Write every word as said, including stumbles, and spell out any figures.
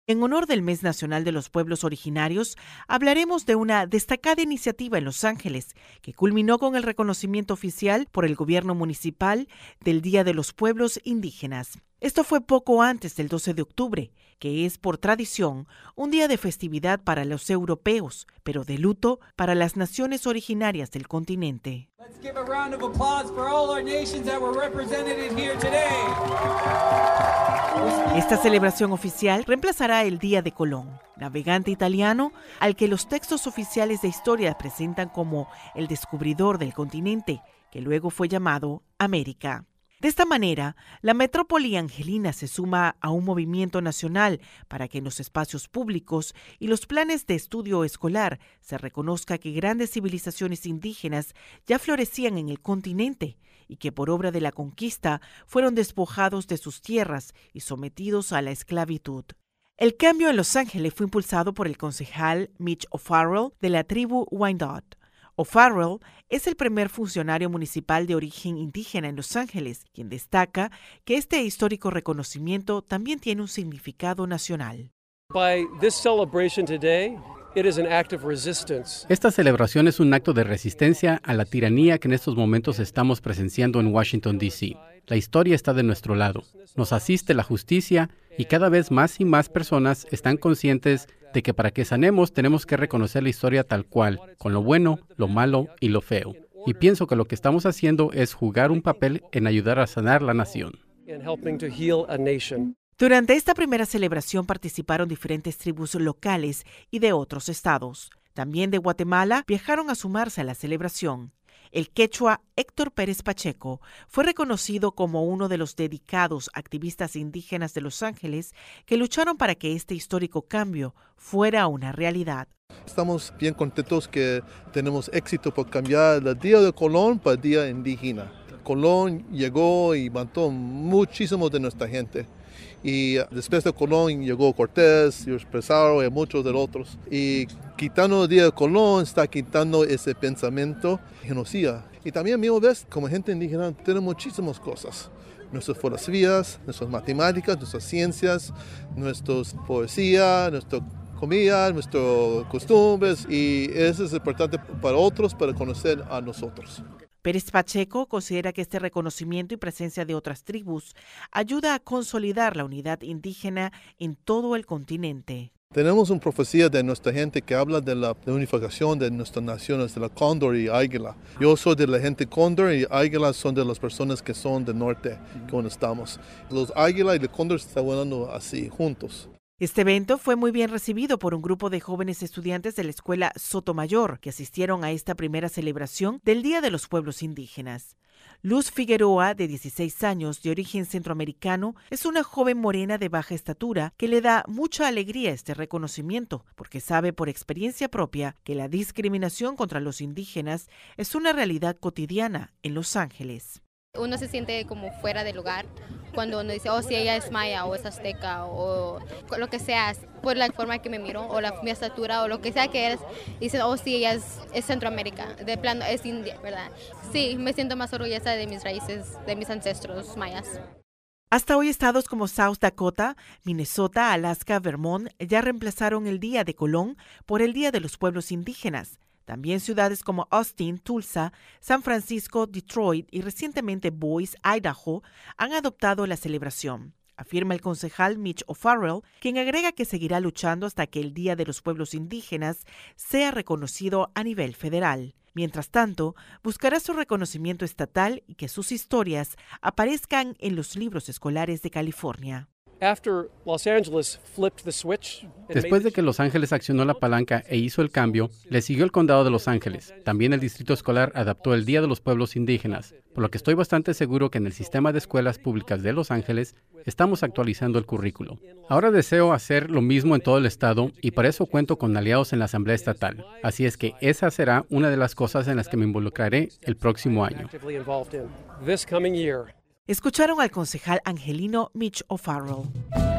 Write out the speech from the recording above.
En honor del Mes Nacional de los Pueblos Originarios, hablaremos de una destacada iniciativa en Los Ángeles que culminó con el reconocimiento oficial por el gobierno municipal del Día de los Pueblos Indígenas. Esto fue poco antes del doce de octubre, que es, por tradición, un día de festividad para los europeos, pero de luto para las naciones originarias del continente. Let's give a round of applause for all our nations that were represented here today. Esta celebración oficial reemplazará el Día de Colón, navegante italiano al que los textos oficiales de historia presentan como el descubridor del continente, que luego fue llamado América. De esta manera, la metrópoli angelina se suma a un movimiento nacional para que en los espacios públicos y los planes de estudio escolar se reconozca que grandes civilizaciones indígenas ya florecían en el continente y que por obra de la conquista fueron despojados de sus tierras y sometidos a la esclavitud. El cambio en Los Ángeles fue impulsado por el concejal Mitch O'Farrell de la tribu Wyandot. O'Farrell es el primer funcionario municipal de origen indígena en Los Ángeles, quien destaca que este histórico reconocimiento también tiene un significado nacional. Esta celebración es un acto de resistencia a la tiranía que en estos momentos estamos presenciando en Washington, D C La historia está de nuestro lado. Nos asiste la justicia y cada vez más y más personas están conscientes de que para que sanemos tenemos que reconocer la historia tal cual, con lo bueno, lo malo y lo feo. Y pienso que lo que estamos haciendo es jugar un papel en ayudar a sanar la nación. Durante esta primera celebración participaron diferentes tribus locales y de otros estados. También de Guatemala viajaron a sumarse a la celebración. El quechua Héctor Pérez Pacheco fue reconocido como uno de los dedicados activistas indígenas de Los Ángeles que lucharon para que este histórico cambio fuera una realidad. Estamos bien contentos que tenemos éxito por cambiar el Día de Colón para el Día Indígena. Colón llegó y mató muchísimo de nuestra gente. Y después de Colón llegó Cortés, y Pizarro y muchos de los otros. Y quitando el Día de Colón está quitando ese pensamiento genocida. Y también, amigo, ves, como gente indígena tenemos muchísimas cosas. Nuestras filosofías, nuestras matemáticas, nuestras ciencias, nuestras poesía, nuestra comida, nuestras costumbres. Y eso es importante para otros, para conocer a nosotros. Pérez Pacheco considera que este reconocimiento y presencia de otras tribus ayuda a consolidar la unidad indígena en todo el continente. Tenemos una profecía de nuestra gente que habla de la de unificación de nuestras naciones, de la Cóndor y Águila. Yo soy de la gente Cóndor y Águila son de las personas que son del norte, donde estamos. Los Águila y el Cóndor se están volando así, juntos. Este evento fue muy bien recibido por un grupo de jóvenes estudiantes de la Escuela Sotomayor que asistieron a esta primera celebración del Día de los Pueblos Indígenas. Luz Figueroa, de dieciséis años, de origen centroamericano, es una joven morena de baja estatura que le da mucha alegría este reconocimiento, porque sabe por experiencia propia que la discriminación contra los indígenas es una realidad cotidiana en Los Ángeles. Uno se siente como fuera del lugar cuando uno dice, oh, si ella es maya o es azteca o lo que sea, por la forma que me miro o la, mi estatura o lo que sea que eres, dicen, oh, si ella es, es Centroamérica, de plano es India, ¿verdad? Sí, me siento más orgullosa de mis raíces, de mis ancestros mayas. Hasta hoy estados como South Dakota, Minnesota, Alaska, Vermont ya reemplazaron el Día de Colón por el Día de los Pueblos Indígenas. También ciudades como Austin, Tulsa, San Francisco, Detroit y recientemente Boise, Idaho, han adoptado la celebración, afirma el concejal Mitch O'Farrell, quien agrega que seguirá luchando hasta que el Día de los Pueblos Indígenas sea reconocido a nivel federal. Mientras tanto, buscará su reconocimiento estatal y que sus historias aparezcan en los libros escolares de California. Después de que Los Ángeles accionó la palanca e hizo el cambio, le siguió el condado de Los Ángeles. También el distrito escolar adaptó el Día de los Pueblos Indígenas, por lo que estoy bastante seguro que en el sistema de escuelas públicas de Los Ángeles estamos actualizando el currículo. Ahora deseo hacer lo mismo en todo el estado y para eso cuento con aliados en la Asamblea Estatal. Así es que esa será una de las cosas en las que me involucraré el próximo año. Escucharon al concejal angelino Mitch O'Farrell.